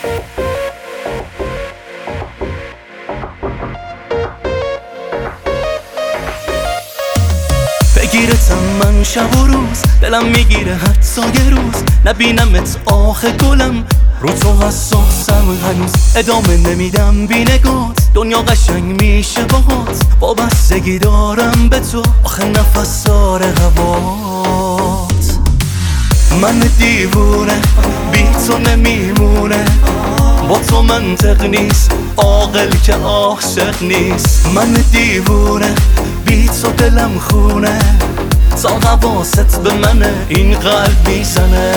بگیرتم من شب و روز، دلم میگیره حتی یه روز نبینمت آخه گلم، رو تو حساسم هنوز ادامه نمیدم بی نگات، دنیا قشنگ میشه باهات، وابستگی دارم به تو آخه نفس داره هوات. من دیوونه بی تو نمیمونه، با تو منطق نیست عاقل که عاشق نیست. من دیوونه بی تو دلم خونه، تا حواست به منه این قلب میزنه.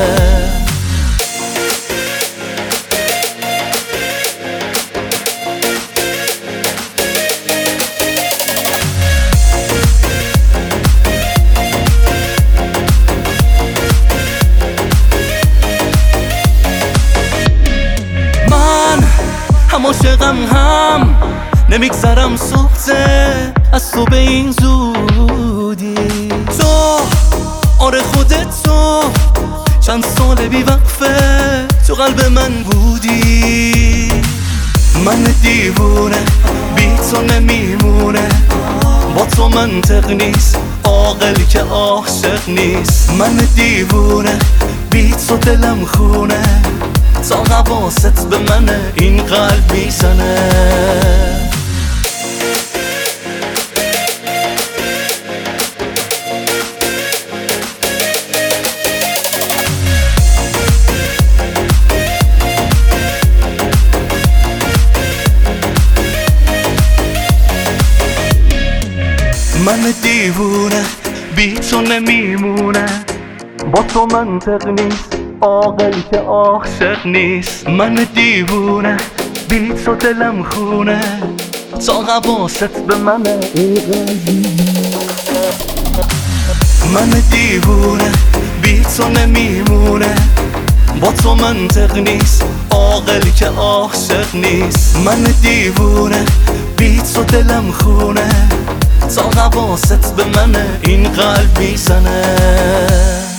هم عاشقم هم نمیگذرم صبحه از تو به این زودی. تو آره خودت تو چند سال بی وقفه تو قلب من بودی. من دیوونه بی تو نمیمونه، با تو منطق نیست عاقل که عاشق نیست. من دیوونه بی تو دلم خونه، تا حواست به منه این قلب میزنه. من دیوونه بی تو نمیمونه، با تو منطق نیست عاقل که عاشق نیست. من دیوونه بی تو دلم خونه، تا حواست به منه. من دیوونه بی تو نمیمونه، با تو منطق نیست عاقل که عاشق نیست. من دیوونه بی تو دلم خونه، تا حواست به منه این قلب میزنه.